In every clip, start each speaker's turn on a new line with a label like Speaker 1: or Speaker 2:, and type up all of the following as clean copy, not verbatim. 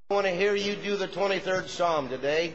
Speaker 1: I want to hear you do the 23rd Psalm today.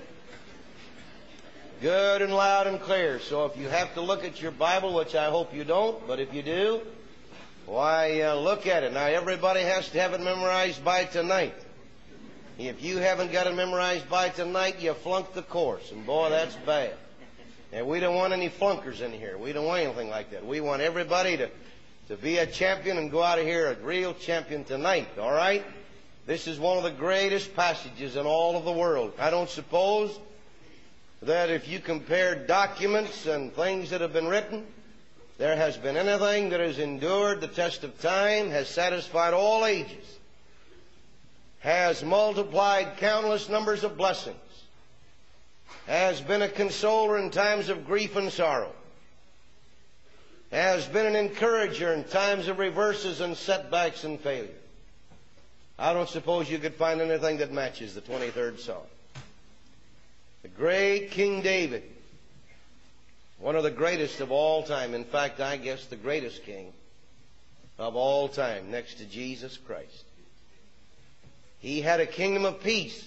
Speaker 1: Good and loud and clear. So if you have to look at your Bible, which I hope you don't, but if you do, why, look at it. Now, everybody has to have it memorized by tonight. If you haven't got it memorized by tonight, you flunked the course. And boy, that's bad. And we don't want any flunkers in here. We don't want anything like that. We want everybody to be a champion and go out of here a real champion tonight, all right? This is one of the greatest passages in all of the world. I don't suppose that if you compare documents and things that have been written, there has been anything that has endured the test of time, has satisfied all ages, has multiplied countless numbers of blessings, has been a consoler in times of grief and sorrow, has been an encourager in times of reverses and setbacks and failure. I don't suppose you could find anything that matches the 23rd Psalm. The great King David, one of the greatest of all time. In fact, I guess the greatest king of all time, next to Jesus Christ. He had a kingdom of peace.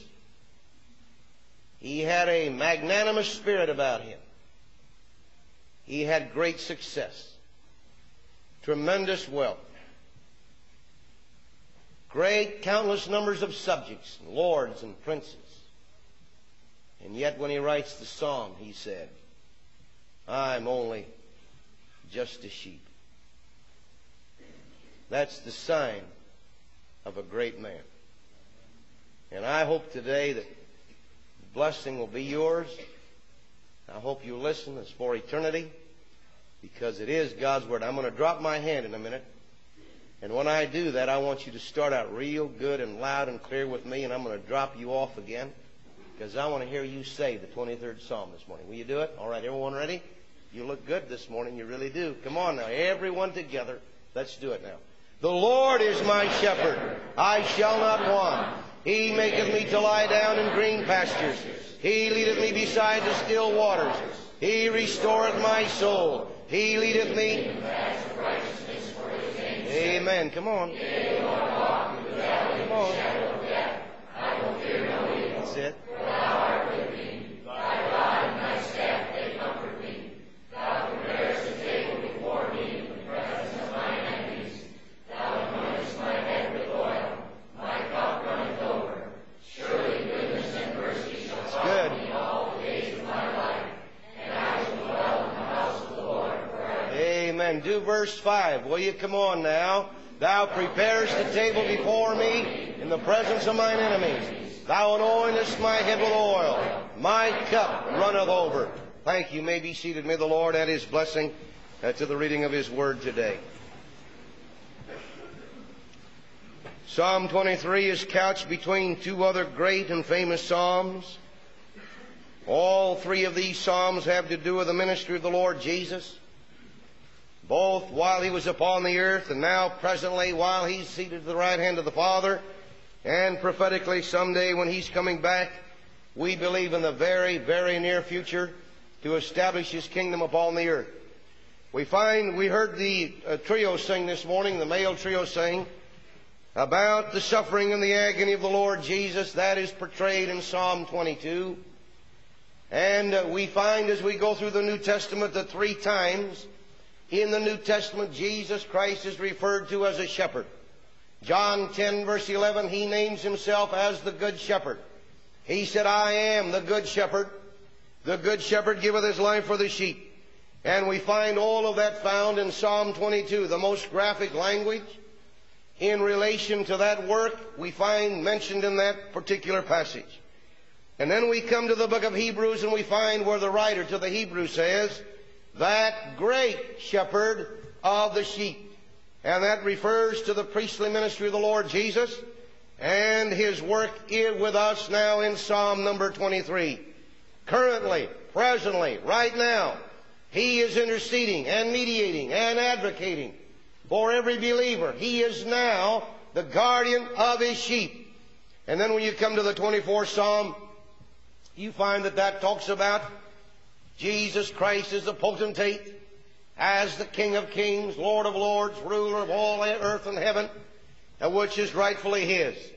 Speaker 1: He had a magnanimous spirit about him. He had great success, tremendous wealth, great countless numbers of subjects, lords and princes. And yet when he writes the psalm, he said, I'm only just a sheep. That's the sign of a great man. And I hope today that the blessing will be yours. I hope you listen. It's for eternity, because it is God's Word. I'm going to drop my hand in a minute. And when I do that, I want you to start out real good and loud and clear with me, and I'm going to drop you off again, because I want to hear you say the 23rd Psalm this morning. Will you do it? All right, everyone ready? You look good this morning. You really do. Come on now, everyone together. Let's do it now. The Lord is my shepherd. I shall not want. He maketh me to lie down in green pastures. He leadeth me beside the still waters. He restoreth my soul. He leadeth me. Amen. Come on. Come on. That's it. Do verse 5. Will you come on now? Thou preparest the table before me in the presence of mine enemies. Thou anointest my head with oil. My cup runneth over. Thank you. You may be seated. May the Lord add His blessing to the reading of His Word today. Psalm 23 is couched between two other great and famous psalms. All three of these psalms have to do with the ministry of the Lord Jesus, both while He was upon the earth and now presently while He's seated at the right hand of the Father, and prophetically someday when He's coming back, we believe in the very, very near future to establish His kingdom upon the earth. We heard the trio sing this morning, the male trio sing, about the suffering and the agony of the Lord Jesus. That is portrayed in Psalm 22. And we find as we go through the New Testament that 3 times in the New Testament, Jesus Christ is referred to as a shepherd. John 10, verse 11, He names Himself as the Good Shepherd. He said, I am the Good Shepherd. The Good Shepherd giveth His life for the sheep. And we find all of that found in Psalm 22, the most graphic language in relation to that work we find mentioned in that particular passage. And then we come to the book of Hebrews and we find where the writer to the Hebrews says, that great shepherd of the sheep. And that refers to the priestly ministry of the Lord Jesus and His work with us now in Psalm number 23. Currently, presently, right now, He is interceding and mediating and advocating for every believer. He is now the guardian of His sheep. And then when you come to the 24th Psalm, you find that talks about Jesus Christ as the potentate, as the King of kings, Lord of lords, ruler of all earth and heaven, which is rightfully His.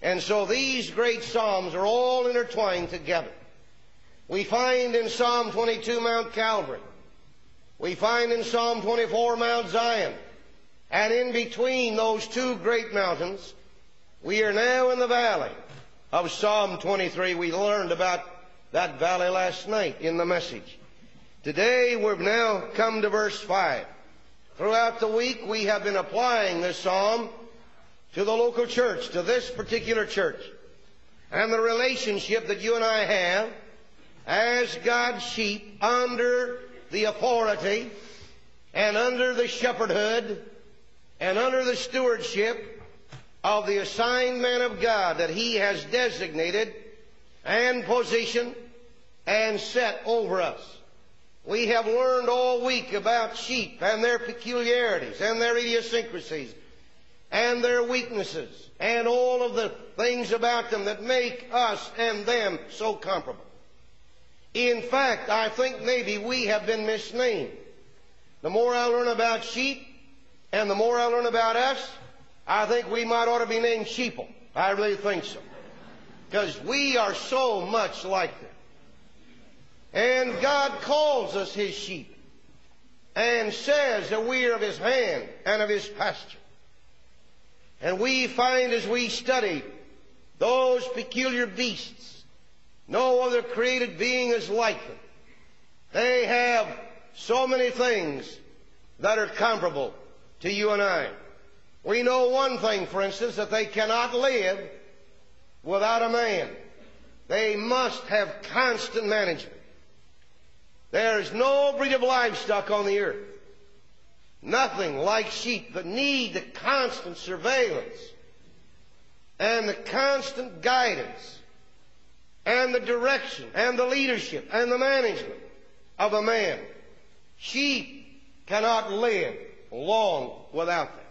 Speaker 1: And so these great psalms are all intertwined together. We find in Psalm 22 Mount Calvary. We find in Psalm 24 Mount Zion. And in between those two great mountains, we are now in the valley of Psalm 23. We learned about that valley last night in the message. Today we've now come to verse 5. Throughout the week we have been applying this psalm to the local church, to this particular church, and the relationship that you and I have as God's sheep under the authority and under the shepherdhood and under the stewardship of the assigned man of God that He has designated and positioned and set over us. We have learned all week about sheep and their peculiarities and their idiosyncrasies and their weaknesses and all of the things about them that make us and them so comparable. In fact, I think maybe we have been misnamed. The more I learn about sheep and the more I learn about us, I think we might ought to be named sheeple. I really think so. Because we are so much like them. And God calls us His sheep and says that we are of His hand and of His pasture. And we find as we study those peculiar beasts, no other created being is like them. They have so many things that are comparable to you and I. We know one thing, for instance, that they cannot live without a man. They must have constant management. There is no breed of livestock on the earth, nothing like sheep, that need the constant surveillance and the constant guidance and the direction and the leadership and the management of a man. Sheep cannot live long without that.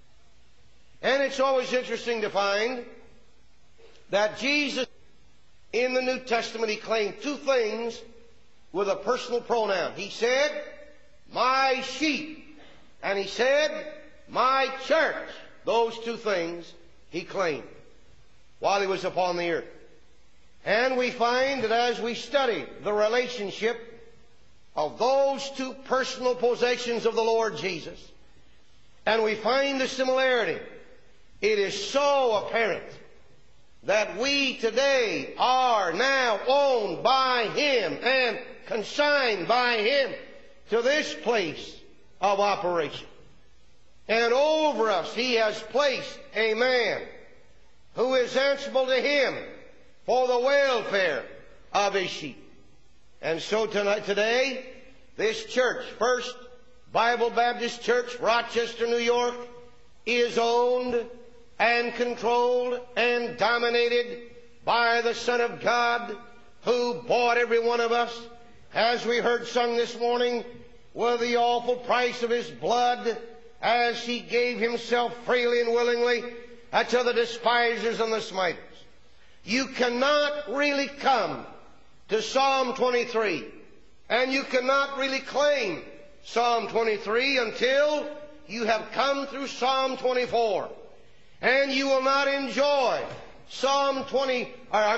Speaker 1: And it's always interesting to find that Jesus, in the New Testament, He claimed two things with a personal pronoun. He said, my sheep, and He said, my church. Those two things He claimed while He was upon the earth. And we find that as we study the relationship of those two personal possessions of the Lord Jesus, and we find the similarity, it is so apparent that we today are now owned by Him and consigned by Him to this place of operation. And over us He has placed a man who is answerable to Him for the welfare of His sheep. And so today, this church, First Bible Baptist Church, Rochester, New York, is owned and controlled and dominated by the Son of God, who bought every one of us, as we heard sung this morning, with the awful price of His blood, as He gave Himself freely and willingly to the despisers and the smiters. You cannot really come to Psalm 23, and you cannot really claim Psalm 23 until you have come through Psalm 24. And you will not enjoy Psalm 22.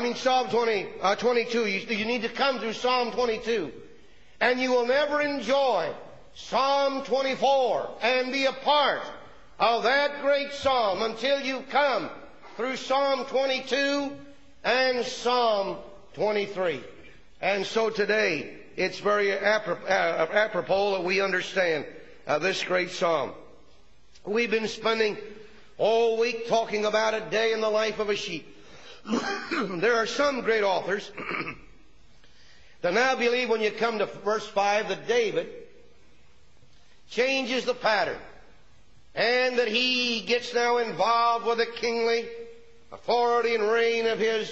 Speaker 1: You need to come through Psalm 22. And you will never enjoy Psalm 24 and be a part of that great psalm until you come through Psalm 22 and Psalm 23. And so today, it's very apropos that we understand this great psalm. We've been spending all week talking about a day in the life of a sheep. There are some great authors that now believe when you come to verse 5 that David changes the pattern and that he gets now involved with the kingly authority and reign of his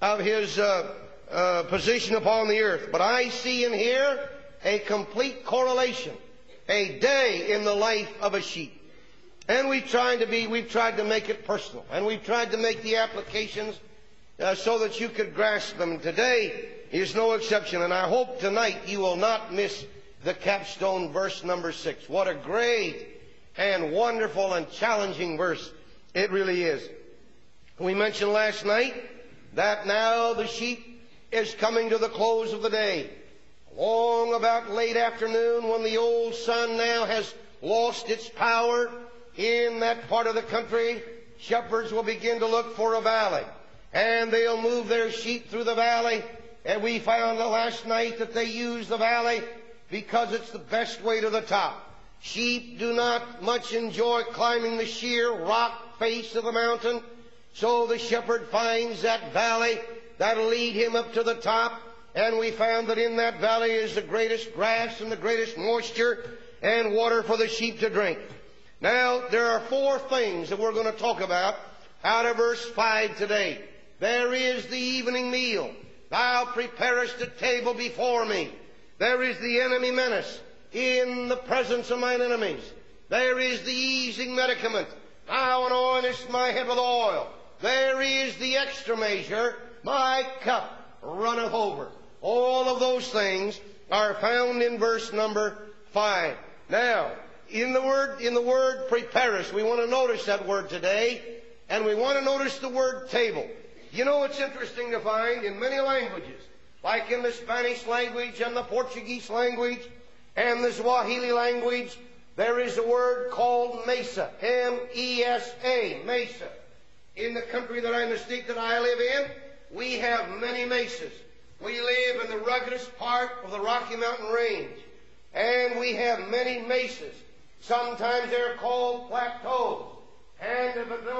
Speaker 1: position upon the earth. But I see in here a complete correlation, a day in the life of a sheep. And we've tried to make it personal, and we've tried to make the applications so that you could grasp them. Today is no exception, and I hope tonight you will not miss the capstone verse number 6. What a great and wonderful and challenging verse it really is. We mentioned last night that now the sheep is coming to the close of the day. Long about late afternoon, when the old sun now has lost its power in that part of the country, shepherds will begin to look for a valley. And they'll move their sheep through the valley. And we found last night that they use the valley because it's the best way to the top. Sheep do not much enjoy climbing the sheer rock face of the mountain. So the shepherd finds that valley that'll lead him up to the top. And we found that in that valley is the greatest grass and the greatest moisture and water for the sheep to drink. Now, there are 4 things that we're going to talk about out of verse 5 today. There is the evening meal. Thou preparest a table before me. There is the enemy menace in the presence of mine enemies. There is the easing medicament. Thou anointest my head with oil. There is the extra measure. My cup runneth over. All of those things are found in verse number 5. Now, in the word preparest, we want to notice that word today, and we want to notice the word table. You know, it's interesting to find in many languages, like in the Spanish language and the Portuguese language and the Swahili language, there is a word called mesa, M-E-S-A, mesa. In the country that I'm the state that I live in, we have many mesas. We live in the ruggedest part of the Rocky Mountain Range, and we have many mesas. Sometimes they're called plateaus, and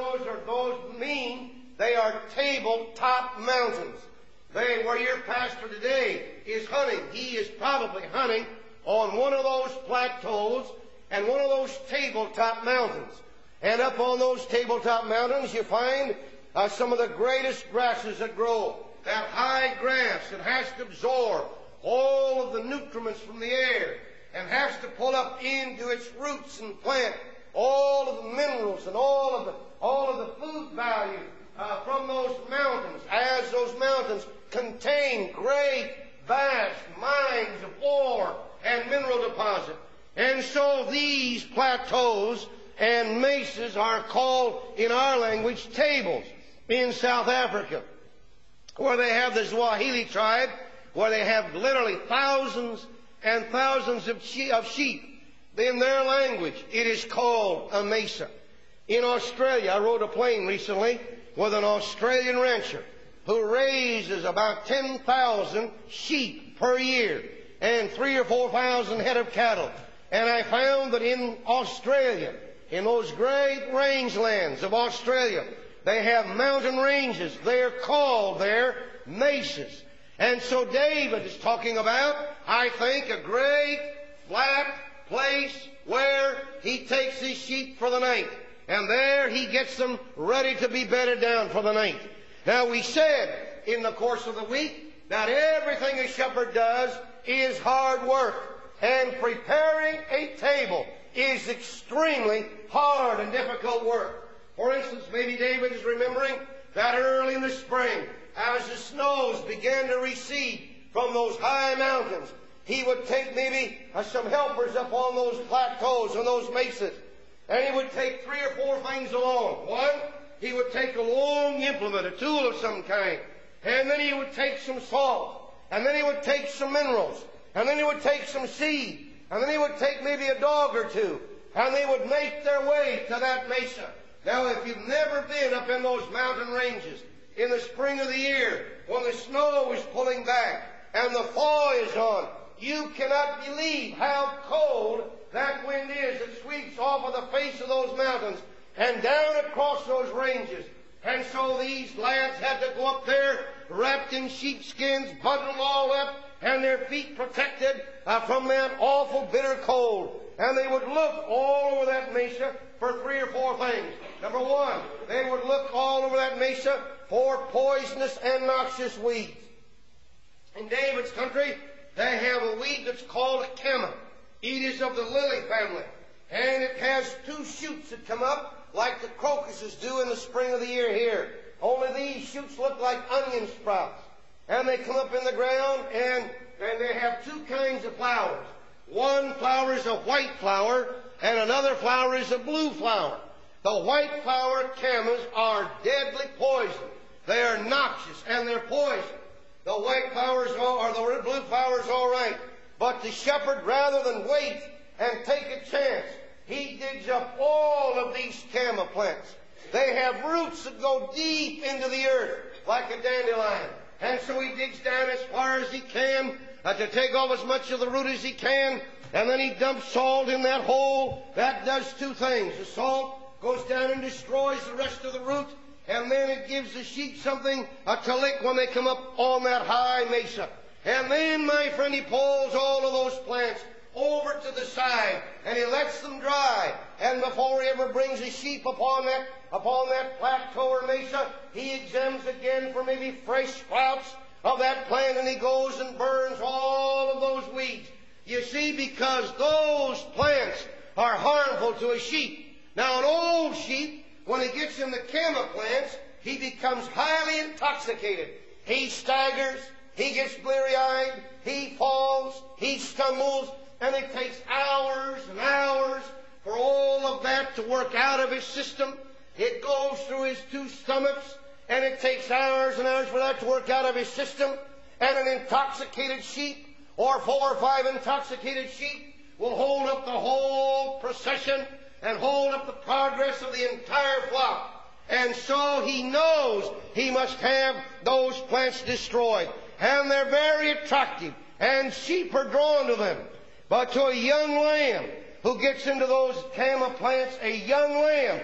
Speaker 1: those mean they are tabletop mountains. Where your pastor today is hunting, he is probably hunting on one of those plateaus and one of those tabletop mountains. And up on those tabletop mountains you find some of the greatest grasses that grow. That high grass that has to absorb all of the nutriments from the air and has to pull up into its roots and plant all of the minerals and all of the food value from those mountains, as those mountains contain great, vast mines of ore and mineral deposit. And so these plateaus and mesas are called, in our language, tables. In South Africa, where they have the Swahili tribe, where they have literally thousands and thousands of sheep, in their language, it is called a mesa. In Australia, I rode a plane recently with an Australian rancher who raises about 10,000 sheep per year and 3,000 or 4,000 head of cattle. And I found that in Australia, in those great rangelands of Australia, they have mountain ranges. They're called there mesas. And so David is talking about, I think, a great flat place where he takes his sheep for the night. And there he gets them ready to be bedded down for the night. Now, we said in the course of the week that everything a shepherd does is hard work. And preparing a table is extremely hard and difficult work. For instance, maybe David is remembering that early in the spring, as the snows began to recede from those high mountains, he would take maybe some helpers up on those plateaus and those mesas, and he would take 3 or 4 things along. One, he would take a long implement, a tool of some kind, and then he would take some salt, and then he would take some minerals, and then he would take some seed, and then he would take maybe a dog or two, and they would make their way to that mesa. Now, if you've never been up in those mountain ranges in the spring of the year, when the snow is pulling back and the thaw is on, you cannot believe how cold that wind is that sweeps off of the face of those mountains and down across those ranges. And so these lads had to go up there wrapped in sheepskins, bundled all up, and their feet protected from that awful bitter cold. And they would look all over that mesa for 3 or 4 things. Number one, they would look all over that mesa for poisonous and noxious weeds. In David's country, they have a weed that's called a kema. It is of the lily family. And it has 2 shoots that come up like the crocuses do in the spring of the year here. Only these shoots look like onion sprouts. And they come up in the ground, and they have 2 kinds of flowers. One flower is a white flower, and another flower is a blue flower. The white-flowered camas are deadly poison. They are noxious and they're poison. The white flowers or the blue flowers, all right. But the shepherd, rather than wait and take a chance, he digs up all of these cama plants. They have roots that go deep into the earth, like a dandelion. And so he digs down as far as he can to take off as much of the root as he can, and then he dumps salt in that hole. That does two things. The salt goes down and destroys the rest of the root, and then it gives the sheep something to lick when they come up on that high mesa. And then, my friend, he pulls all of those plants over to the side, and he lets them dry. And before he ever brings a sheep upon that plateau or mesa, he examines again for maybe fresh sprouts of that plant, and he goes and burns all of those weeds. You see, because those plants are harmful to a sheep. Now, an old sheep, when he gets in the cama plants, he becomes highly intoxicated. He staggers, he gets bleary-eyed, he falls, he stumbles, and it takes hours and hours for all of that to work out of his system. It goes through his two stomachs, and it takes hours and hours for that to work out of his system. And an intoxicated sheep, or 4 or 5 intoxicated sheep, will hold up the whole procession and hold up the progress of the entire flock. And so he knows he must have those plants destroyed. And they're very attractive, and sheep are drawn to them. But to a young lamb who gets into those cama plants, a young lamb,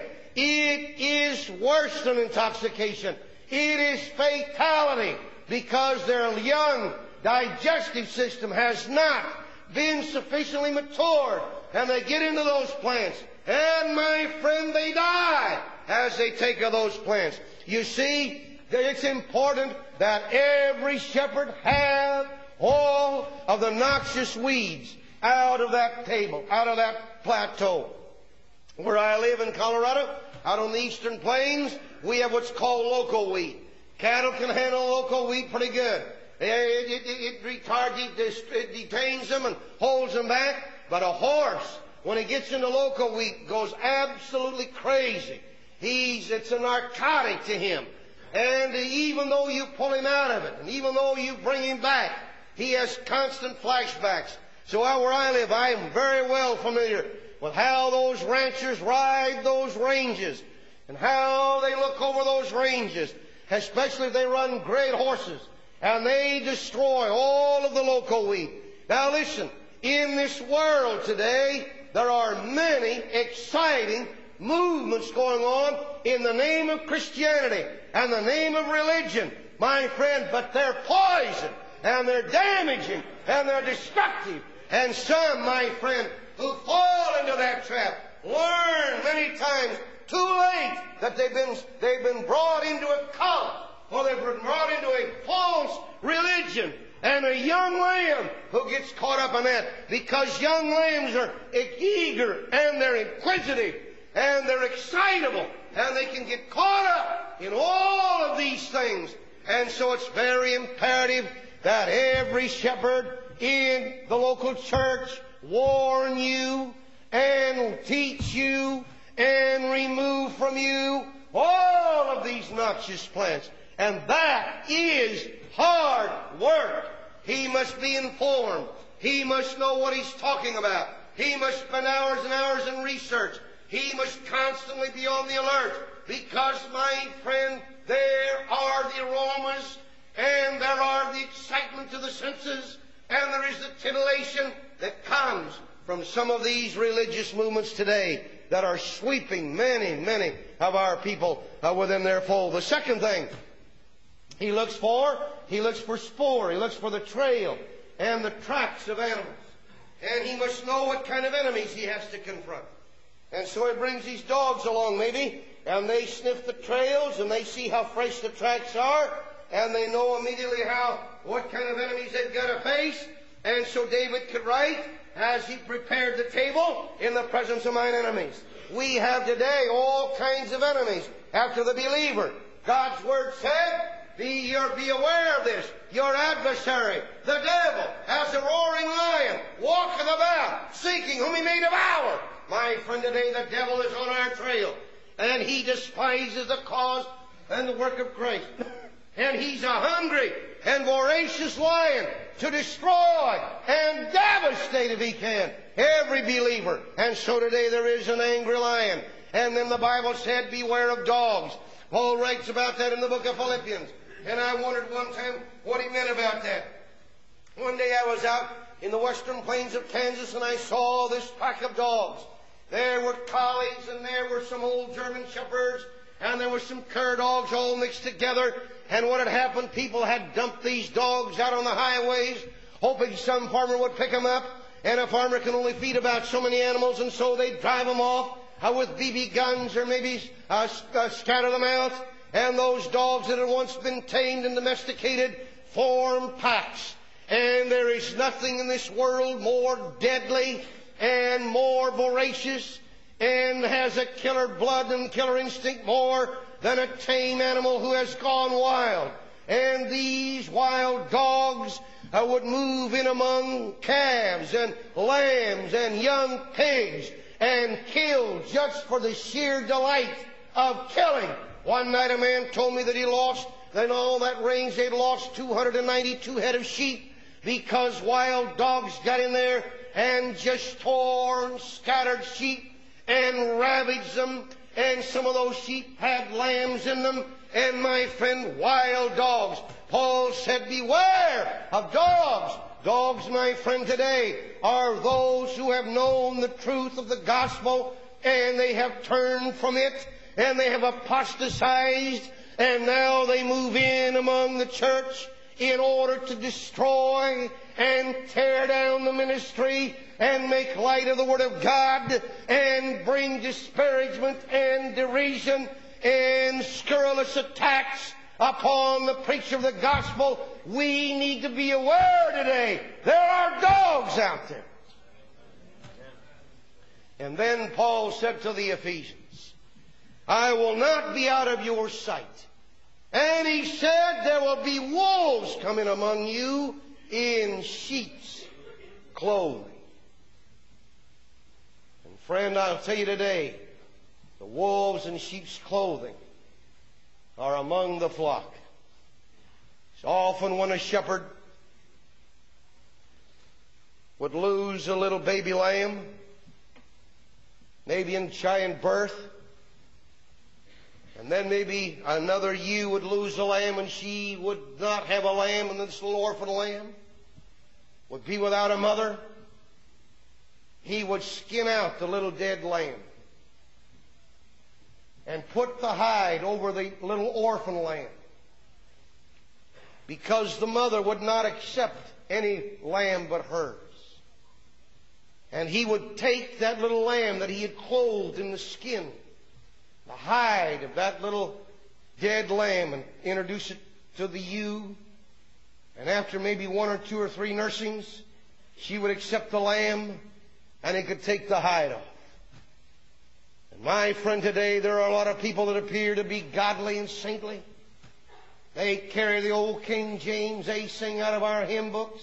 Speaker 1: it is worse than intoxication. It is fatality, because their young digestive system has not been sufficiently matured, and they get into those plants, and my friend, they die as they take of those plants. You see, it's important that every shepherd have all of the noxious weeds out of that table, out of that plateau. Where I live in Colorado, out on the eastern plains, we have what's called local wheat. Cattle can handle local wheat pretty good. It detains them and holds them back. But a horse, when he gets into local wheat, goes absolutely crazy. It's a narcotic to him. And even though you pull him out of it, and even though you bring him back, he has constant flashbacks. So where I live, I am very well familiar with how those ranchers ride those ranges and how they look over those ranges, especially if they run great horses, and they destroy all of the local wheat. Now listen, in this world today, there are many exciting movements going on in the name of Christianity and the name of religion, my friend, but they're poison, and they're damaging, and they're destructive. And some, my friend, who fall into that trap learn many times too late that they've been brought into a cult, or they've been brought into a false religion. And a young lamb who gets caught up in that, because young lambs are eager, and they're inquisitive, and they're excitable, and they can get caught up in all of these things. And so it's very imperative that every shepherd in the local church warn you and teach you and remove from you all of these noxious plants. And that is hard work. He must be informed. He must know what he's talking about. He must spend hours and hours in research. He must constantly be on the alert, because, my friend, there are the aromas, and there are the excitement to the senses, and there is the titillation that comes from some of these religious movements today that are sweeping many of our people within their fold. The second thing he looks for spoor. He looks for the trail and the tracks of animals. And he must know what kind of enemies he has to confront. And so he brings these dogs along maybe, and they sniff the trails, and they see how fresh the tracks are, and they know immediately what kind of enemies they've got to face. And so David could write, as he prepared the table in the presence of mine enemies. We have today all kinds of enemies after the believer. God's Word said, be aware of this. Your adversary, the devil, as a roaring lion, walketh about, seeking whom he may devour. My friend, today the devil is on our trail. and he despises the cause and the work of Christ. And he's a hungry and voracious lion to destroy and devastate, if he can, every believer. And so today there is an angry lion. And then the Bible said, beware of dogs. Paul writes about that in the book of Philippians. And I wondered one time what he meant about that. One day I was out in the western plains of Kansas, and I saw this pack of dogs. There were collies, and there were some old German shepherds, and there were some cur dogs all mixed together. And what had happened, people had dumped these dogs out on the highways, hoping some farmer would pick them up. And a farmer can only feed about so many animals, and so they'd drive them off with BB guns, or maybe scatter them out. And those dogs that had once been tamed and domesticated formed packs. And there is nothing in this world more deadly and more voracious and has a killer blood and killer instinct more than a tame animal who has gone wild. And these wild dogs would move in among calves and lambs and young pigs and kill just for the sheer delight of killing. One night a man told me that he lost, in all that range they'd lost 292 head of sheep because wild dogs got in there and just tore and scattered sheep and ravaged them. And some of those sheep had lambs in them. And my friend, wild dogs. Paul said, beware of dogs. Dogs, my friend, today are those who have known the truth of the gospel, and they have turned from it, and they have apostatized, and now they move in among the church in order to destroy and tear down the ministry and make light of the Word of God and bring disparagement and derision and scurrilous attacks upon the preacher of the gospel. We need to be aware today. There are dogs out there. And then Paul said to the Ephesians, I will not be out of your sight. And he said, there will be wolves coming among you in sheep's clothing. And friend, I'll tell you today, the wolves in sheep's clothing are among the flock. It's often when a shepherd would lose a little baby lamb, maybe in childbirth, and then maybe another ewe would lose a lamb and she would not have a lamb, and this little orphan lamb would be without a mother. He would skin out the little dead lamb and put the hide over the little orphan lamb, because the mother would not accept any lamb but hers. And he would take that little lamb that he had clothed in the skin, the hide of that little dead lamb, and introduce it to the ewe. And after maybe 1 or 2 or 3 nursings, she would accept the lamb, and he could take the hide off. And my friend, today there are a lot of people that appear to be godly and saintly. They carry the old King James, they sing out of our hymn books.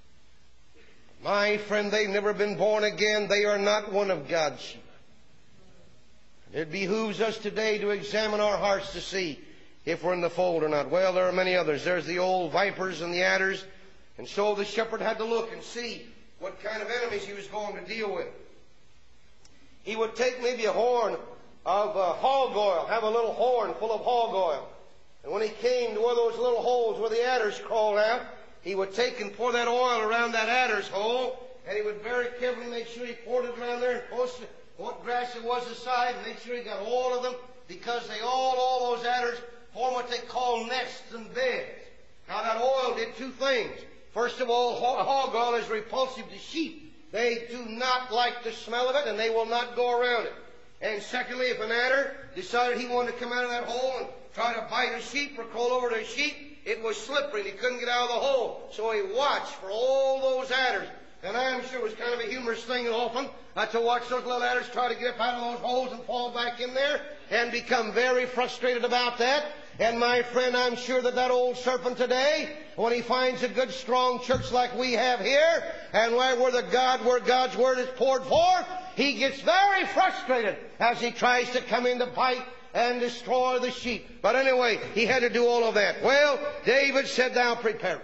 Speaker 1: My friend, they've never been born again. They are not one of God's sheep. It behooves us today to examine our hearts to see if we're in the fold or not. Well, there are many others. There's the old vipers and the adders. And so the shepherd had to look and see what kind of enemies he was going to deal with. He would take maybe a horn of hog oil, have a little horn full of hog oil. And when he came to where those little holes where the adders crawled out, he would take and pour that oil around that adder's hole, and he would very carefully make sure he poured it around there and posted what grass it was aside, and make sure he got all of them, because they all those adders form what they call nests and beds. Now that oil did 2 things. First of all, hog oil is repulsive to sheep. They do not like the smell of it, and they will not go around it. And secondly, if an adder decided he wanted to come out of that hole and try to bite a sheep or crawl over to a sheep, it was slippery and he couldn't get out of the hole. So he watched for all those adders. And I'm sure it was kind of a humorous thing often to watch those little adders try to get up out of those holes and fall back in there and become very frustrated about that. And my friend, I'm sure that that old serpent today, when he finds a good strong church like we have here, and where God's Word is poured forth, he gets very frustrated as he tries to come in to bite and destroy the sheep. But anyway, he had to do all of that. Well, David said, Thou preparest.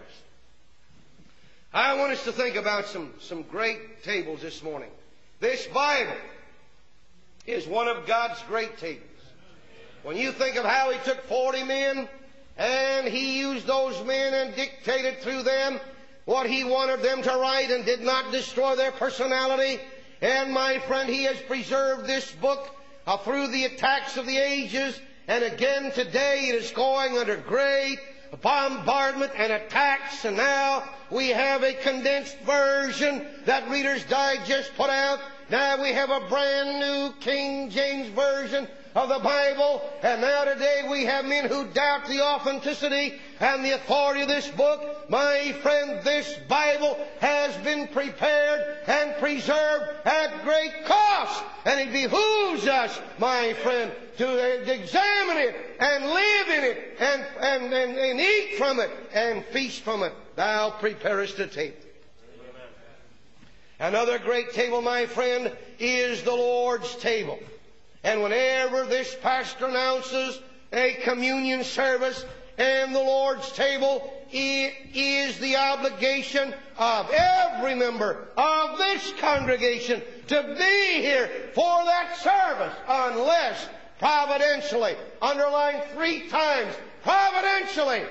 Speaker 1: I want us to think about some great tables this morning. This Bible is one of God's great tables. When you think of how He took 40 men and He used those men and dictated through them what He wanted them to write and did not destroy their personality. And my friend, He has preserved this book through the attacks of the ages. And again today it is going under great bombardment and attacks. And now we have a condensed version that Reader's Digest put out. Now we have a brand new King James Version of the Bible. And now today we have men who doubt the authenticity and the authority of this book. My friend, this Bible has been prepared and preserved at great cost. And it behooves us, my friend, to examine it and live in it and eat from it and feast from it. Thou preparest a table. Another great table, my friend, is the Lord's table. And whenever this pastor announces a communion service and the Lord's table, it is the obligation of every member of this congregation to be here for that service, unless providentially, underlined 3 times, providentially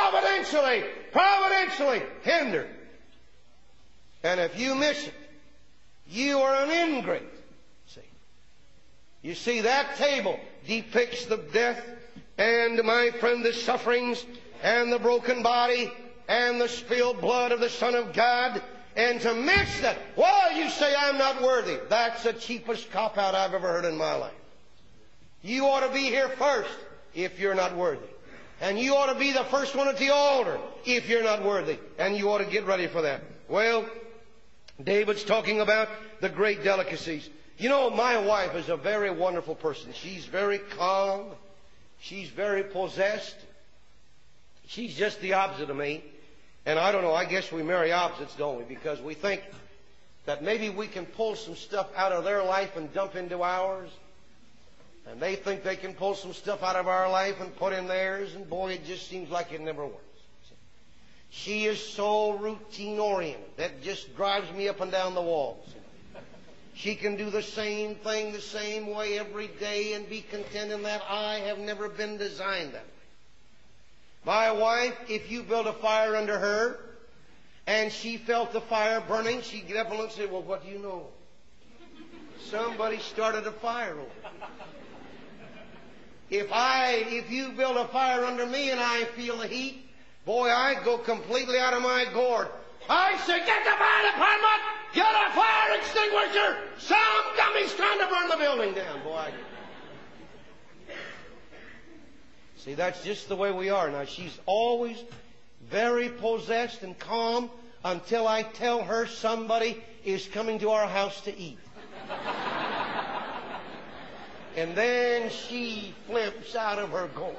Speaker 1: hindered. And if you miss it, you are an ingrate. You see, that table depicts the death and, my friend, the sufferings and the broken body and the spilled blood of the Son of God. And to miss that, well, you say, I'm not worthy. That's the cheapest cop-out I've ever heard in my life. You ought to be here first if you're not worthy. And you ought to be the first one at the altar if you're not worthy. And you ought to get ready for that. Well, David's talking about the great delicacies. You know, my wife is a very wonderful person. She's very calm. She's very possessed. She's just the opposite of me. And I don't know, I guess we marry opposites, don't we? Because we think that maybe we can pull some stuff out of their life and dump into ours. And they think they can pull some stuff out of our life and put in theirs. And boy, it just seems like it never works. She is so routine-oriented. That just drives me up and down the walls. She can do the same thing the same way every day and be content in that. I have never been designed that way. My wife, if you built a fire under her and she felt the fire burning, she'd get up and say, well, what do you know? Somebody started a fire over. If you build a fire under me and I feel the heat, boy, I go completely out of my gourd. I say, get the fire department! Get a fire extinguisher! Some dummy's trying to burn the building down, boy. See, that's just the way we are. Now, she's always very possessed and calm until I tell her somebody is coming to our house to eat. And then she flips out of her gourd.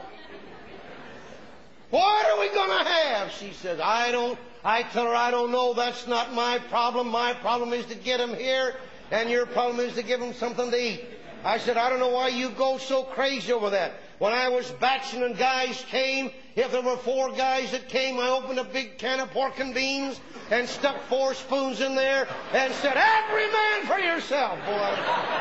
Speaker 1: What are we going to have? She says, I tell her, I don't know. That's not my problem. My problem is to get them here, and your problem is to give them something to eat. I said, I don't know why you go so crazy over that. When I was batching and guys came, if there were 4 guys that came, I opened a big can of pork and beans and stuck 4 spoons in there and said, every man for yourself, boy.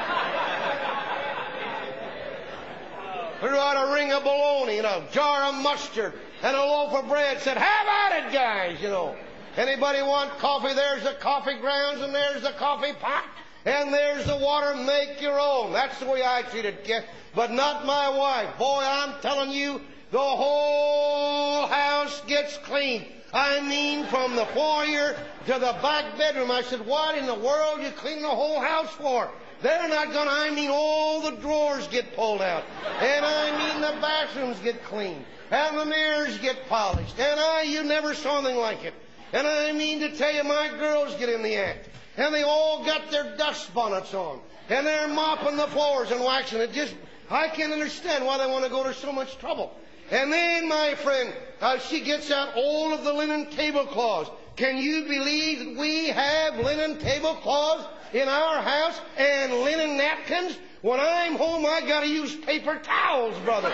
Speaker 1: Threw out a ring of bologna and a jar of mustard and a loaf of bread. Said, have at it, guys, you know. Anybody want coffee? There's the coffee grounds and there's the coffee pot and there's the water. Make your own. That's the way I treat it, kid. But not my wife. Boy, I'm telling you, the whole house gets clean. I mean, from the foyer to the back bedroom. I said, what in the world are you cleaning the whole house for? They're not going to, I mean, all the drawers get pulled out. And I mean, the bathrooms get cleaned. And the mirrors get polished. And you never saw anything like it. And I mean to tell you, my girls get in the act. And they all got their dust bonnets on. And they're mopping the floors and waxing it. I can't understand why they want to go to so much trouble. And then, my friend, she gets out all of the linen tablecloths. Can you believe that we have linen tablecloths in our house and linen napkins? When I'm home, I got to use paper towels, brother.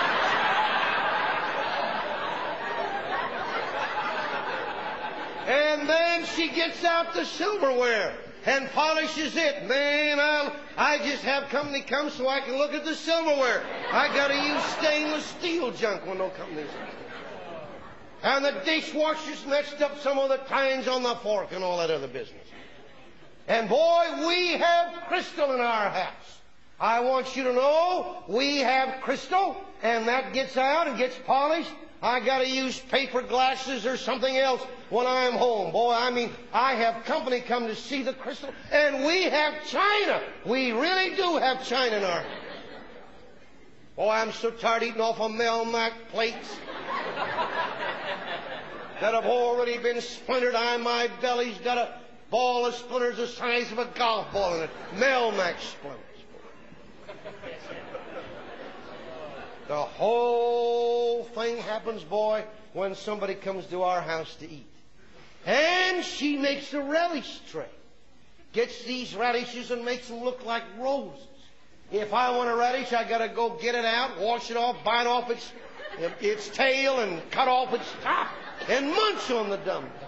Speaker 1: And then she gets out the silverware and polishes it. Man, I just have company come so I can look at the silverware. I got to use stainless steel junk when no company's here. And the dishwasher's messed up some of the tines on the fork and all that other business. And boy, we have crystal in our house. I want you to know we have crystal, and that gets out and gets polished. I got to use paper glasses or something else when I'm home. Boy, I have company come to see the crystal, and we have china. We really do have china in our house. Boy, I'm so tired eating off of Melmac plates that have already been splintered. My belly's got a ball of splinters the size of a golf ball in it. Melmac splinters. The whole thing happens, boy, when somebody comes to our house to eat. And she makes a relish tray. Gets these radishes and makes them look like roses. If I want a radish, I got to go get it out, wash it off, bite off its tail, and cut off its top, and munch on the dumb thing.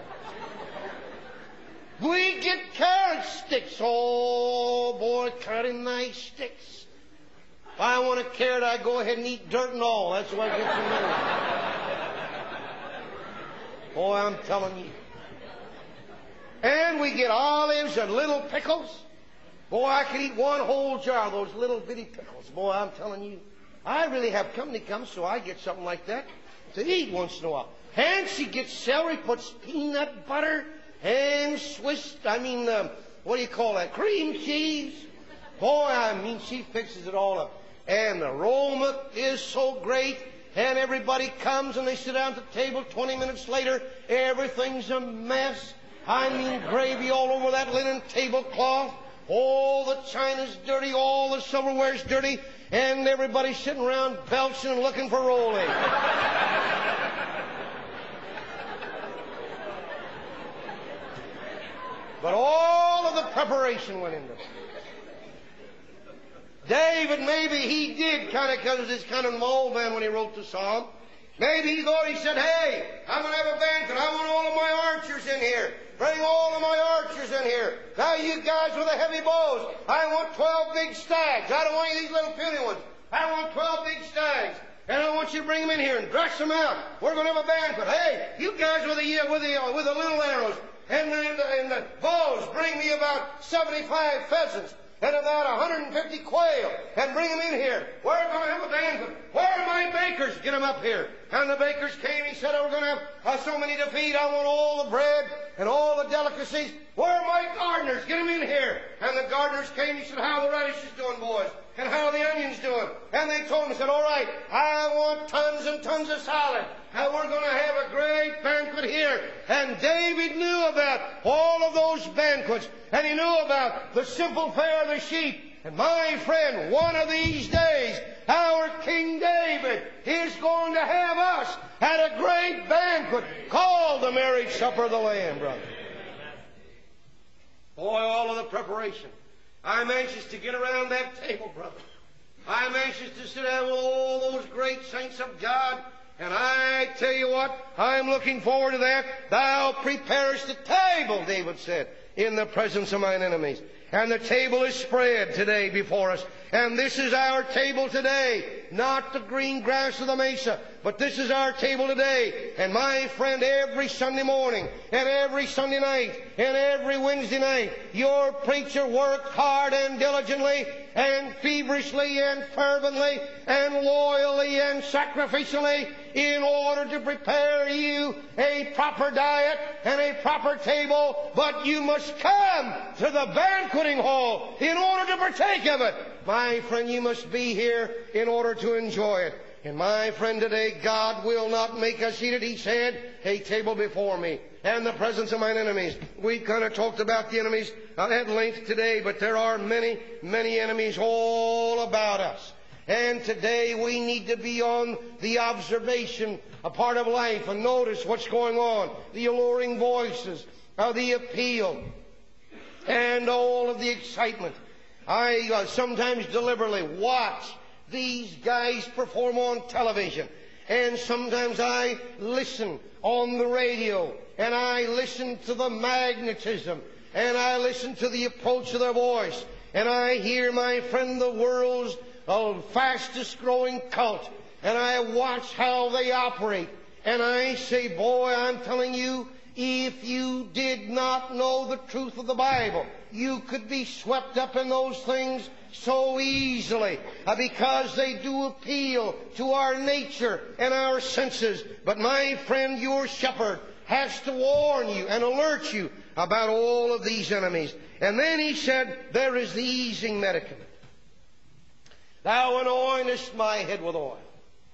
Speaker 1: We get carrot sticks. Oh, boy, cutting nice sticks. If I want a carrot, I go ahead and eat dirt and all. That's what I get from me. Boy, I'm telling you. And we get olives and little pickles. Boy, I could eat one whole jar of those little bitty pickles. Boy, I'm telling you. I really have company come, so I get something like that to eat once in a while. And she gets celery, puts peanut butter and what do you call that? Cream cheese. Boy, she fixes it all up. And the aroma is so great. And everybody comes and they sit down at the table. 20 minutes later, everything's a mess. Gravy all over that linen tablecloth. All the china's dirty. All the silverware's dirty. And everybody's sitting around belching and looking for rolling. But all of the preparation went into it. David, maybe he did because it's kind of an old man when he wrote the psalm. Maybe he thought, he said, hey, I'm going to have a banquet. I want all of my archers in here. Bring all of my archers in here. Now you guys with the heavy bows, I want 12 big stags. I don't want any of these little puny ones. I want 12 big stags. And I want you to bring them in here and dress them out. We're going to have a banquet. Hey, you guys with the little arrows and the bows, bring me about 75 pheasants. And about 150 quail, and bring them in here. We're going to have a banquet. Where are my bakers? Get them up here. And the bakers came. He said, we're going to have so many to feed. I want all the bread and all the delicacies. Where are my gardeners? Get them in here. And the gardeners came. He said, how are the radishes doing, boys? And how are the onions doing? And they told him, he said, all right, I want tons and tons of salad. And we're going to have a great banquet here. And David knew about all of those banquets. And he knew about the simple fare of the sheep. And my friend, one of these days, our King David is going to have us at a great banquet called the marriage supper of the Lamb, brother. Boy, all of the preparation. I'm anxious to get around that table, brother. I'm anxious to sit down with all those great saints of God. And I tell you what, I'm looking forward to that. Thou preparest a table, David said, in the presence of mine enemies. And the table is spread today before us. And this is our table today. Not the green grass of the mesa, but this is our table today. And my friend, every Sunday morning, and every Sunday night, and every Wednesday night, your preacher worked hard and diligently, and feverishly, and fervently, and loyally, and sacrificially, in order to prepare you a proper diet and a proper table. But you must come to the banqueting hall in order to partake of it. My friend, you must be here in order to enjoy it. And my friend, today, God will not make us eat it. He said, a table before me and the presence of mine enemies. We kind of talked about the enemies at length today, but there are many, many enemies all about us. And today we need to be on the observation, a part of life, and notice what's going on. The alluring voices, the appeal, and all of the excitement. I sometimes deliberately watch these guys perform on television. And sometimes I listen on the radio, and I listen to the magnetism, and I listen to the approach of their voice, and I hear, my friend, the world's fastest growing cult, and I watch how they operate, and I say, boy, I'm telling you, if you did not know the truth of the Bible, you could be swept up in those things so easily, because they do appeal to our nature and our senses. But my friend, your shepherd has to warn you and alert you about all of these enemies. And then he said, there is the easing medicament. Thou anointest my head with oil.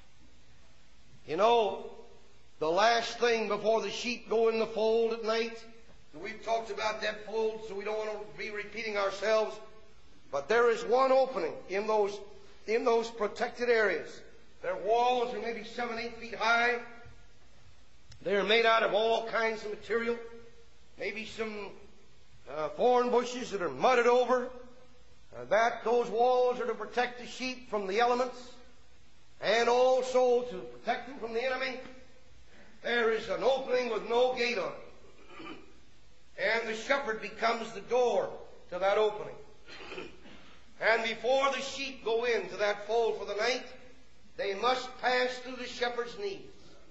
Speaker 1: You know, the last thing before the sheep go in the fold at night, we've talked about that fold, so we don't want to be repeating ourselves, but there is one opening in those protected areas. Their walls are maybe 7-8 feet high. They're made out of all kinds of material, maybe some thorn bushes that are mudded over. Those walls are to protect the sheep from the elements and also to protect them from the enemy. There is an opening with no gate on it. And the shepherd becomes the door to that opening. And before the sheep go into that fold for the night, they must pass through the shepherd's knees.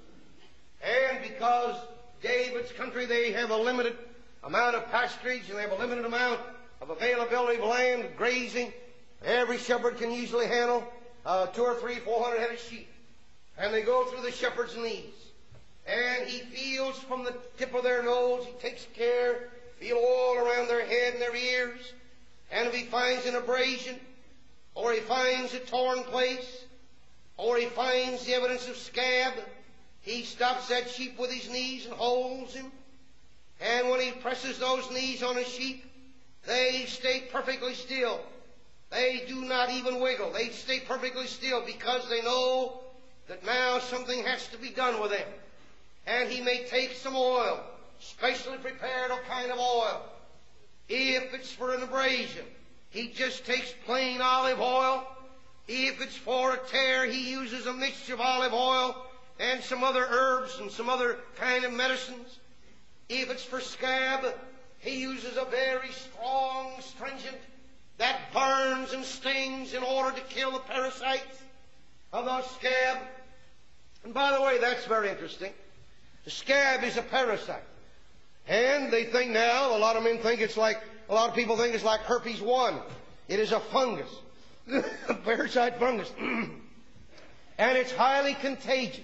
Speaker 1: And because David's country, they have a limited amount of pasturage, and they have a limited amount of availability of land, grazing. Every shepherd can usually handle 200 or 300, 400 head of sheep. And they go through the shepherd's knees. And he feels from the tip of their nose, he takes care, feel all around their head and their ears. And if he finds an abrasion, or he finds a torn place, or he finds the evidence of scab, he stops that sheep with his knees and holds him. And when he presses those knees on a sheep, they stay perfectly still. They do not even wiggle. They stay perfectly still because they know that now something has to be done with them. And he may take some oil, specially prepared kind of oil. If it's for an abrasion, he just takes plain olive oil. If it's for a tear, he uses a mixture of olive oil and some other herbs and some other kind of medicines. If it's for scab, he uses a very strong astringent that burns and stings in order to kill the parasites of the scab. And by the way, that's very interesting. The scab is a parasite. And they think now, a lot of people think it's like herpes 1. It is a fungus. A parasite fungus. And it's highly contagious.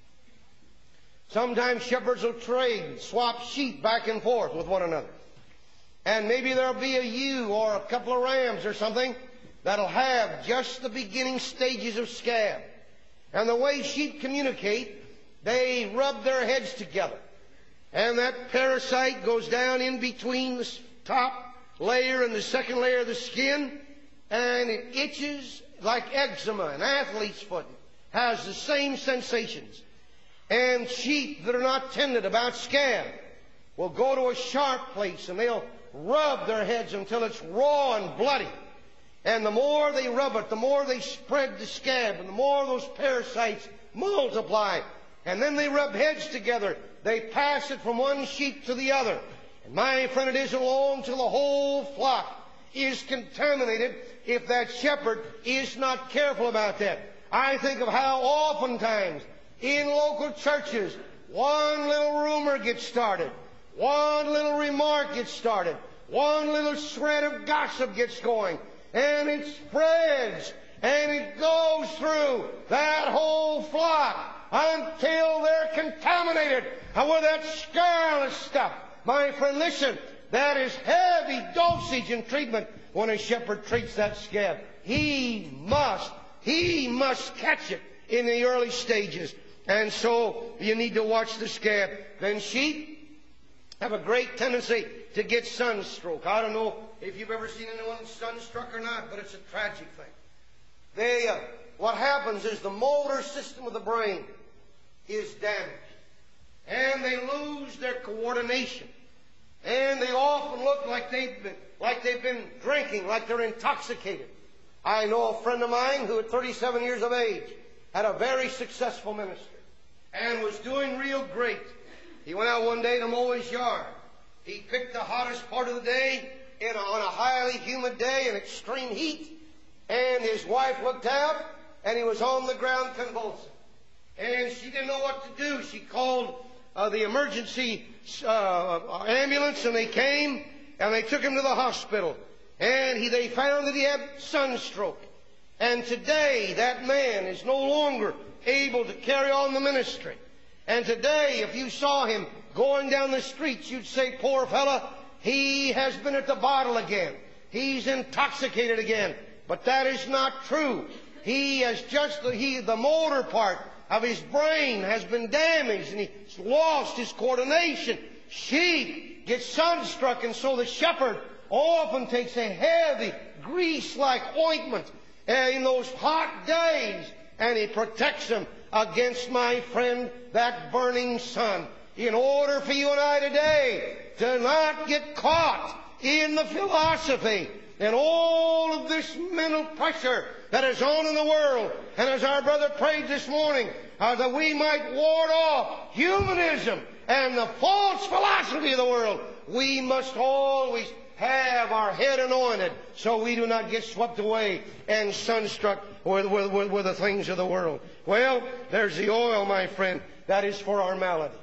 Speaker 1: Sometimes shepherds will trade, swap sheep back and forth with one another. And maybe there'll be a ewe or a couple of rams or something that'll have just the beginning stages of scab. And the way sheep communicate, they rub their heads together. And that parasite goes down in between the top layer and the second layer of the skin, and it itches like eczema, an athlete's foot. Has the same sensations. And sheep that are not tended about scab will go to a sharp place and they'll rub their heads until it's raw and bloody. And the more they rub it, the more they spread the scab, and the more those parasites multiply. And then they rub heads together. They pass it from one sheep to the other. And my friend, it isn't long till the whole flock is contaminated if that shepherd is not careful about that. I think of how oftentimes in local churches one little rumor gets started, one little remark gets started, one little shred of gossip gets going, and it spreads, and it goes through that whole flock until they're contaminated with that scurrilous stuff. My friend, listen, that is heavy dosage in treatment when a shepherd treats that scab. He must catch it in the early stages. And so you need to watch the scab. Then sheep have a great tendency to get sunstroke. I don't know if you've ever seen anyone sunstruck or not, but it's a tragic thing. what happens is the motor system of the brain is damaged. And they lose their coordination. And they often look like they've been drinking, like they're intoxicated. I know a friend of mine who at 37 years of age had a very successful ministry and was doing real great. He went out one day to mow his yard. He picked the hottest part of the day on a highly humid day in extreme heat. And his wife looked out, and he was on the ground convulsing. And she didn't know what to do. She called the emergency ambulance, and they came, and they took him to the hospital. And they found that he had sunstroke. And today, that man is no longer able to carry on the ministry. And today, if you saw him going down the streets, you'd say, poor fella, he has been at the bottle again. He's intoxicated again. But that is not true. He has the motor part of his brain has been damaged, and he's lost his coordination. Sheep get sunstruck, and so the shepherd often takes a heavy, grease-like ointment in those hot days, and he protects them against, my friend, that burning sun. In order for you and I today to not get caught in the philosophy and all of this mental pressure that is on in the world, and as our brother prayed this morning, that we might ward off humanism and the false philosophy of the world, we must always have our head anointed so we do not get swept away and sunstruck with the things of the world. Well, there's the oil, my friend, that is for our maladies.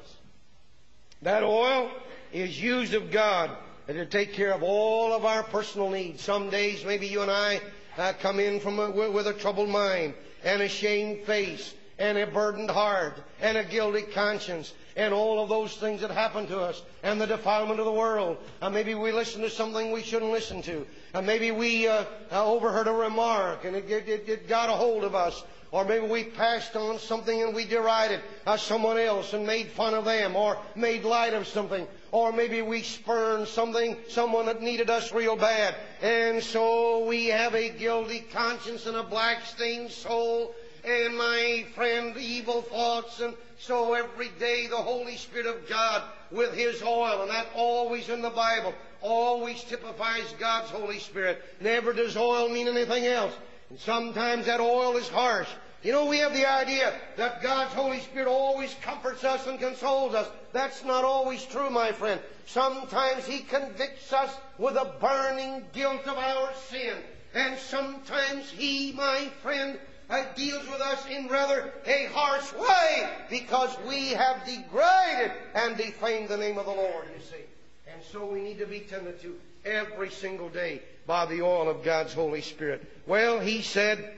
Speaker 1: That oil is used of God to take care of all of our personal needs. Some days maybe you and I come in with a troubled mind and a shamed face and a burdened heart and a guilty conscience and all of those things that happen to us and the defilement of the world. Maybe we listen to something we shouldn't listen to. Maybe we overheard a remark and it got a hold of us. Or maybe we passed on something and we derided someone else and made fun of them or made light of something. Or maybe we spurned someone that needed us real bad. And so we have a guilty conscience and a black-stained soul. And my friend, evil thoughts. And so every day the Holy Spirit of God with His oil, and that always in the Bible, always typifies God's Holy Spirit. Never does oil mean anything else. And sometimes that oil is harsh. You know, we have the idea that God's Holy Spirit always comforts us and consoles us. That's not always true, my friend. Sometimes He convicts us with a burning guilt of our sin. And sometimes He, my friend, deals with us in rather a harsh way because we have degraded and defamed the name of the Lord, you see. And so we need to be tended to every single day by the oil of God's Holy Spirit. Well, He said,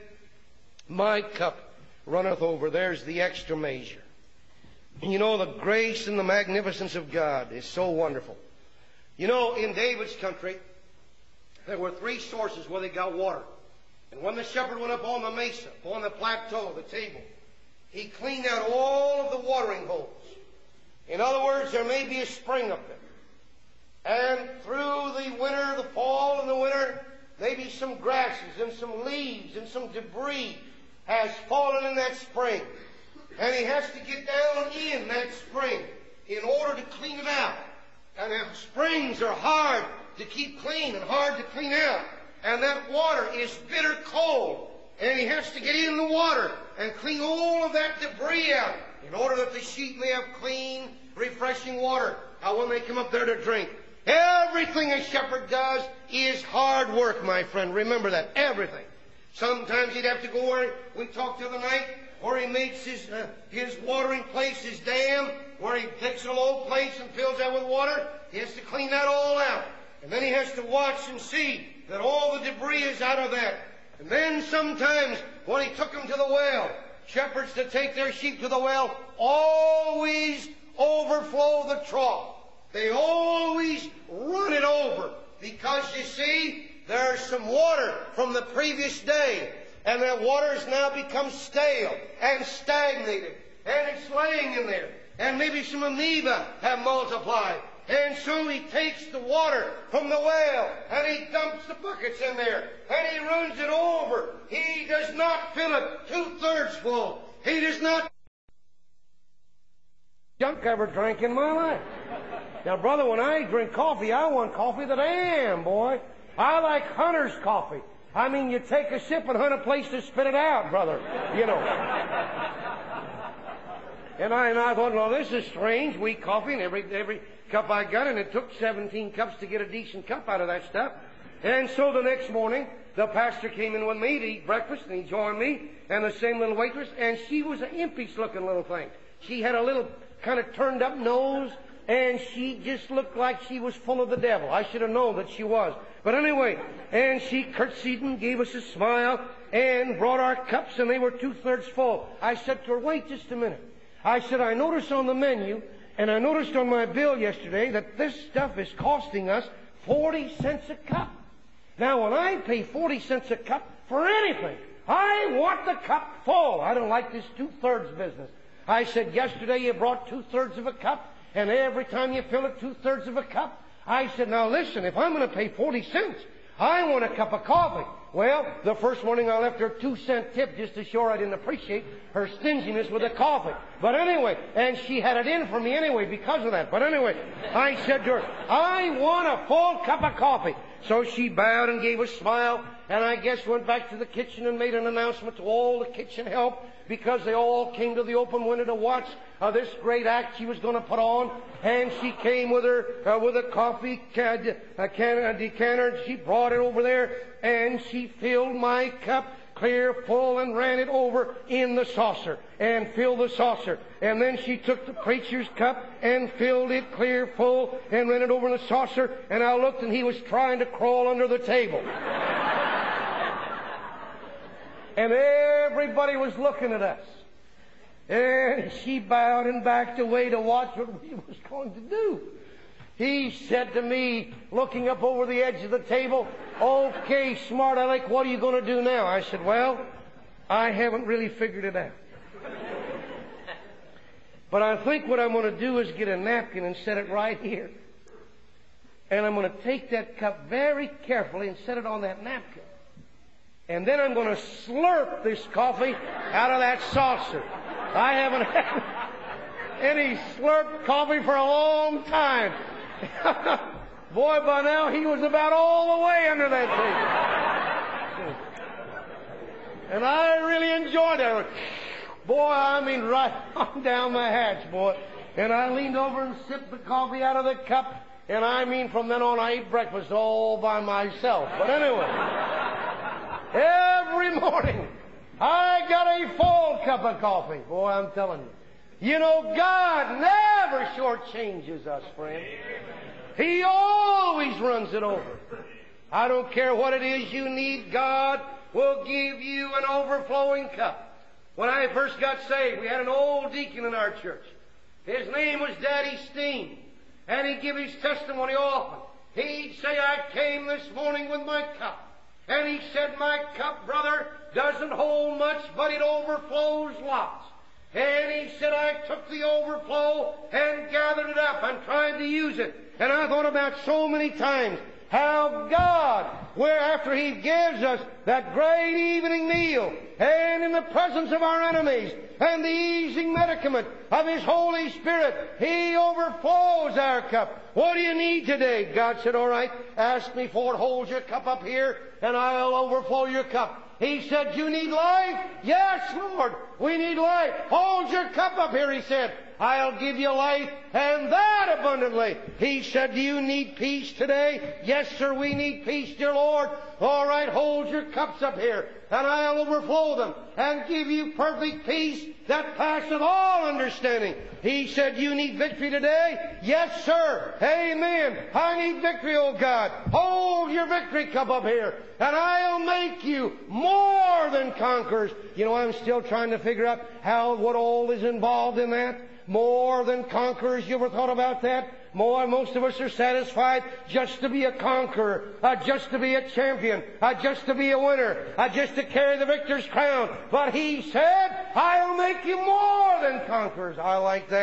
Speaker 1: my cup runneth over. There's the extra measure. You know, the grace and the magnificence of God is so wonderful. You know, in David's country, there were 3 sources where they got water. And when the shepherd went up on the mesa, on the plateau, the table, he cleaned out all of the watering holes. In other words, there may be a spring up there. And through the winter, the fall and the winter, maybe some grasses and some leaves and some debris has fallen in that spring. And he has to get down in that spring in order to clean it out. And the springs are hard to keep clean and hard to clean out. And that water is bitter cold. And he has to get in the water and clean all of that debris out in order that the sheep may have clean, refreshing water when they come up there to drink. Everything a shepherd does is hard work, my friend. Remember that. Everything. Sometimes he'd have to go where we talked the other night, where he makes his watering place, his dam, where he takes a low place and fills that with water. He has to clean that all out. And then he has to watch and see that all the debris is out of that. And then sometimes when he took them to the well, shepherds that take their sheep to the well always overflow the trough. They always run it over because, you see, there's some water from the previous day, and that water has now become stale and stagnated, and it's laying in there. And maybe some amoeba have multiplied, And so he takes the water from the well and he dumps the buckets in there and he runs it over. He does not fill it 2/3 full. He does not junk I ever drank in my life. Now, brother, when I drink coffee, I want coffee that I am, boy. I like Hunter's coffee. I mean, you take a sip and hunt a place to spit it out, brother. You know. And I thought, well, this is strange. Weak coffee, and every cup I got, and it took 17 cups to get a decent cup out of that stuff. And so the next morning, the pastor came in with me to eat breakfast, and he joined me, and the same little waitress, and she was an impish-looking little thing. She had a little kind of turned-up nose, and she just looked like she was full of the devil. I should have known that she was. But anyway, and she curtsied and gave us a smile, and brought our cups, and they were 2/3 full. I said to her, wait just a minute. I said, I noticed on the menu, and I noticed on my bill yesterday, that this stuff is costing us 40 cents a cup. Now, when I pay 40 cents a cup for anything, I want the cup full. I don't like this 2/3 business. I said, yesterday you brought 2/3 of a cup, and every time you fill it 2/3 of a cup. I said, now listen, if I'm going to pay 40 cents, I want a cup of coffee. Well, the first morning I left her a 2-cent tip just to show her I didn't appreciate her stinginess with the coffee. But anyway, and she had it in for me anyway because of that. But anyway, I said to her, I want a full cup of coffee. So she bowed and gave a smile, and I guess went back to the kitchen and made an announcement to all the kitchen help, because they all came to the open window to watch this great act she was going to put on. And she came with her with a coffee decanter. She brought it over there, and she filled my cup clear full and ran it over in the saucer and filled the saucer. And then she took the preacher's cup and filled it clear full and ran it over in the saucer. And I looked, and he was trying to crawl under the table. And everybody was looking at us. And she bowed and backed away to watch what we was going to do. He said to me, looking up over the edge of the table, okay, smart Alec, what are you going to do now? I said, well, I haven't really figured it out. But I think what I'm going to do is get a napkin and set it right here. And I'm going to take that cup very carefully and set it on that napkin. And then I'm going to slurp this coffee out of that saucer. I haven't had any slurped coffee for a long time. Boy, by now he was about all the way under that table. And I really enjoyed it. Boy, I mean right on down the hatch, boy. And I leaned over and sipped the coffee out of the cup. And I mean from then on I ate breakfast all by myself. But anyway, every morning I got a full cup of coffee. Boy, I'm telling you. You know, God never shortchanges us, friend. He always runs it over. I don't care what it is you need, God will give you an overflowing cup. When I first got saved, we had an old deacon in our church. His name was Daddy Steen. And he'd give his testimony often. He'd say, I came this morning with my cup. And he said, my cup, brother, doesn't hold much, but it overflows lots. And he said, I took the overflow and gathered it up and tried to use it. And I thought about so many times how God, where after He gives us that great evening meal, and in the presence of our enemies, and the easing medicament of His Holy Spirit, He overflows our cup. What do you need today? God said, all right, ask me for it. Hold your cup up here, and I'll overflow your cup. He said, you need life? Yes, Lord, we need life. Hold your cup up here, He said. I'll give you life, and that abundantly. He said, do you need peace today? Yes, sir, we need peace, dear Lord. All right, hold your cups up here, and I'll overflow them and give you perfect peace that passeth all understanding. He said, you need victory today? Yes, sir. Amen. I need victory, oh God. Hold your victory cup up here, and I'll make you more than conquerors. You know, I'm still trying to figure out what all is involved in that. More than conquerors. You ever thought about that? Most of us are satisfied just to be a conqueror, just to be a champion, just to be a winner, just to carry the victor's crown. But He said, I'll make you more than conquerors. I like that.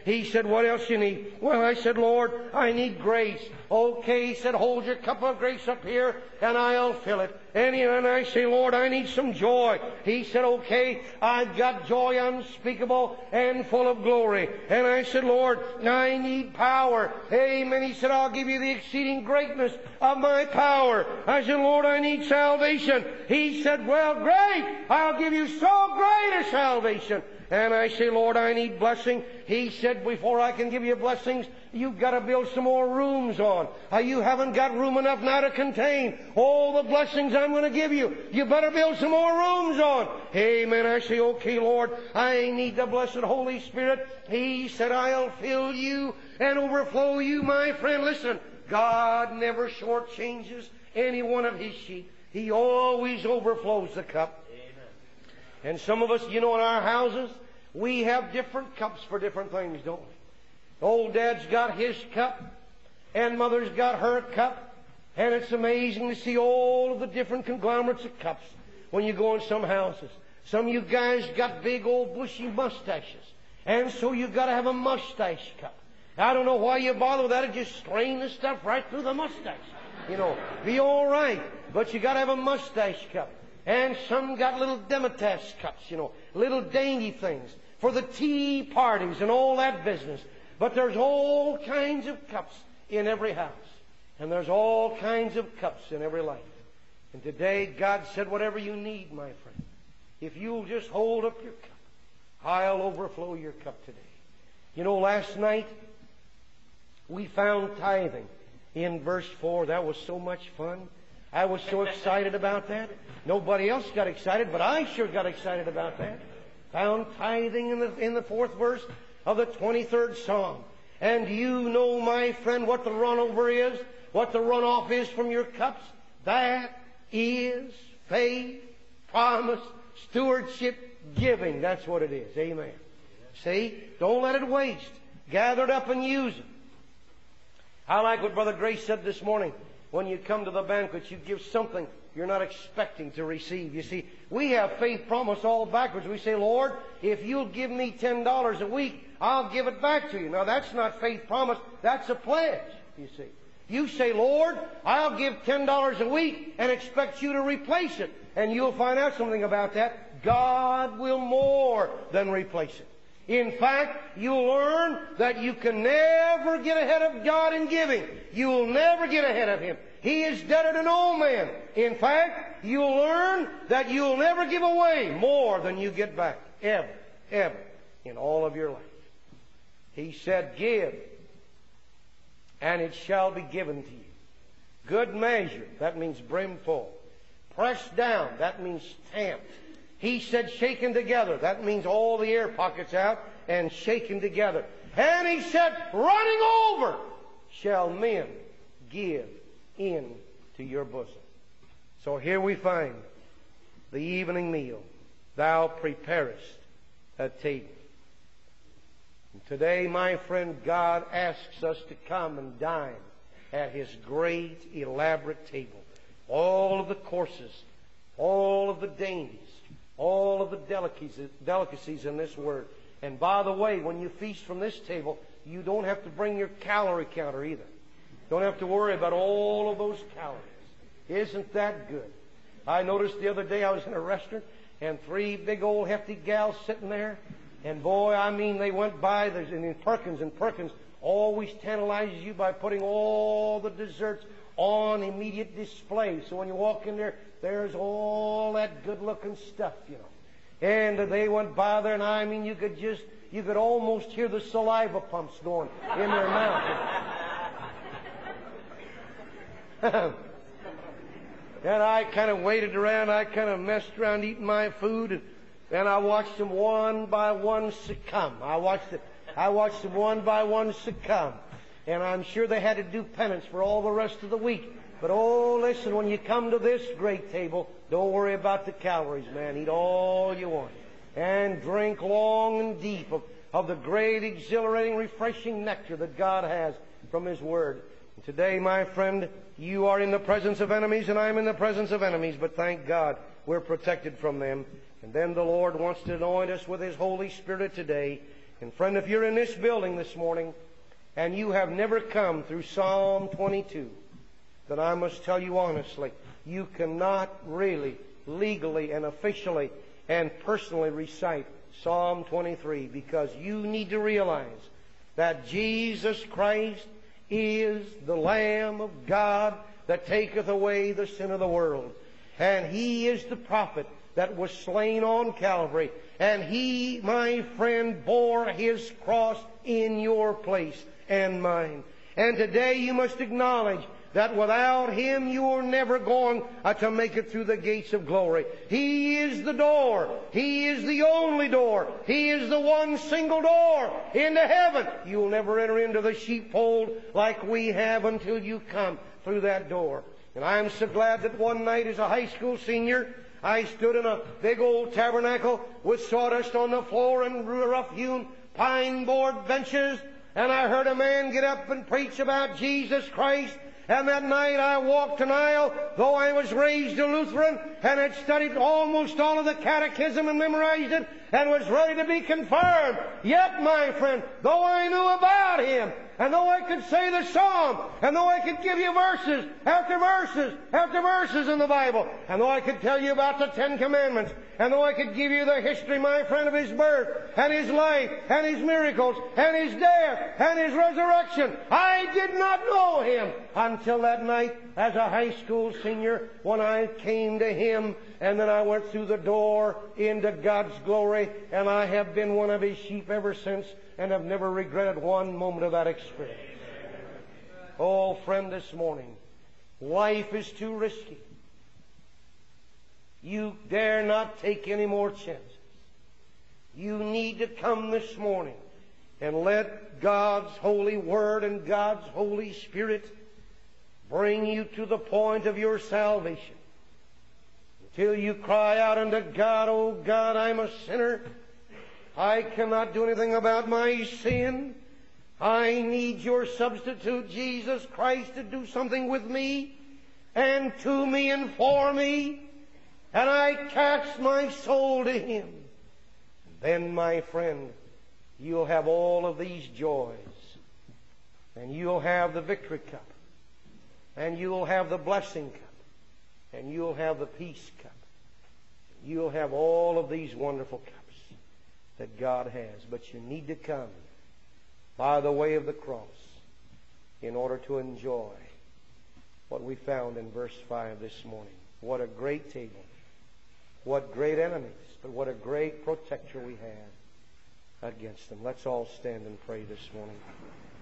Speaker 1: He said, what else you need? Well, I said, Lord, I need grace. Okay, he said, hold your cup of grace up here and I'll fill it. And I say, Lord, I need some joy. He said, okay, I've got joy unspeakable and full of glory. And I said, Lord, I need power. Amen. He said, I'll give you the exceeding greatness of my power. I said, Lord, I need salvation. He said, well, great. I'll give you so great a salvation. And I say, Lord, I need blessing. He said, before I can give you blessings, you've got to build some more rooms on. You haven't got room enough now to contain all the blessings I'm going to give you. You better build some more rooms on. Amen. I say, okay, Lord, I need the blessed Holy Spirit. He said, I'll fill you and overflow you, my friend. Listen, God never shortchanges any one of His sheep. He always overflows the cup. And some of us, in our houses, we have different cups for different things, don't we? Old Dad's got his cup, and Mother's got her cup, and it's amazing to see all of the different conglomerates of cups when you go in some houses. Some of you guys got big old bushy mustaches, and so you've got to have a mustache cup. I don't know why you bother with that. It just strain the stuff right through the mustache. Be all right, but you got to have a mustache cup. And some got little demitasse cups, little dainty things for the tea parties and all that business. But there's all kinds of cups in every house. And there's all kinds of cups in every life. And today God said, whatever you need, my friend, if you'll just hold up your cup, I'll overflow your cup today. Last night we found tithing in verse 4. That was so much fun. I was so excited about that. Nobody else got excited, but I sure got excited about that. Found tithing in the 4th verse of the 23rd Psalm. And you know, my friend, what the runover is, what the runoff is from your cups? That is faith, promise, stewardship, giving. That's what it is. Amen. See? Don't let it waste. Gather it up and use it. I like what Brother Grace said this morning. When you come to the banquet, you give something you're not expecting to receive. You see, we have faith promise all backwards. We say, Lord, if you'll give me $10 a week, I'll give it back to you. Now, that's not faith promise. That's a pledge, you see. You say, Lord, I'll give $10 a week and expect you to replace it. And you'll find out something about that. God will more than replace it. In fact, you'll learn that you can never get ahead of God in giving. You'll never get ahead of Him. He is debtor to no man. In fact, you'll learn that you'll never give away more than you get back. Ever, ever, in all of your life. He said, give, and it shall be given to you. Good measure, that means brimful. Pressed down, that means stamped. He said shaken together. That means all the air pockets out and shaken together. And He said, running over shall men give in to your bosom. So here we find the evening meal. Thou preparest a table. And today, my friend, God asks us to come and dine at His great, elaborate table. All of the courses, all of the dainties, all of the delicacies in this Word. And by the way, when you feast from this table, you don't have to bring your calorie counter either. Don't have to worry about all of those calories. Isn't that good? I noticed the other day I was in a restaurant and 3 big old hefty gals sitting there. And boy, I mean, they went by. And Perkins always tantalizes you by putting all the desserts on immediate display. So when you walk in there, there's all that good-looking stuff, And they went by there, and I mean, you could almost hear the saliva pumps going in their mouth. And I kind of waited around. I kind of messed around eating my food, and I watched them one by one succumb. I watched them one by one succumb. And I'm sure they had to do penance for all the rest of the week. But oh, listen, when you come to this great table, don't worry about the calories, man. Eat all you want. And drink long and deep of the great, exhilarating, refreshing nectar that God has from His Word. And today, my friend, you are in the presence of enemies, and I'm in the presence of enemies. But thank God, we're protected from them. And then the Lord wants to anoint us with His Holy Spirit today. And friend, if you're in this building this morning and you have never come through Psalm 22, then I must tell you honestly, you cannot really, legally and officially and personally recite Psalm 23, because you need to realize that Jesus Christ is the Lamb of God that taketh away the sin of the world. And He is the prophet that was slain on Calvary. And He, my friend, bore His cross in your place and mine. And today you must acknowledge that without Him you are never going to make it through the gates of glory. He is the door. He is the only door. He is the one single door into heaven. You'll never enter into the sheepfold like we have until you come through that door. And I'm so glad that one night as a high school senior, I stood in a big old tabernacle with sawdust on the floor and rough-hewn pine board benches, and I heard a man get up and preach about Jesus Christ. And that night I walked an aisle, though I was raised a Lutheran and had studied almost all of the catechism and memorized it and was ready to be confirmed. Yet, my friend, though I knew about Him, and though I could say the psalm, and though I could give you verses after verses after verses in the Bible, and though I could tell you about the Ten Commandments, and though I could give you the history, my friend, of His birth, and His life, and His miracles, and His death, and His resurrection, I did not know Him until that night as a high school senior when I came to Him, and then I went through the door into God's glory, and I have been one of His sheep ever since, and have never regretted one moment of that experience. Oh, friend, this morning, life is too risky. You dare not take any more chances. You need to come this morning and let God's holy Word and God's Holy Spirit bring you to the point of your salvation. Until you cry out unto God, "Oh God, I'm a sinner. I cannot do anything about my sin. I need your substitute, Jesus Christ, to do something with me and to me and for me." And I cast my soul to Him. Then, my friend, you'll have all of these joys. And you'll have the victory cup. And you'll have the blessing cup. And you'll have the peace cup. You'll have all of these wonderful cups that God has. But you need to come by the way of the cross in order to enjoy what we found in verse 5 this morning. What a great table. What great enemies, but what a great protector we have against them. Let's all stand and pray this morning.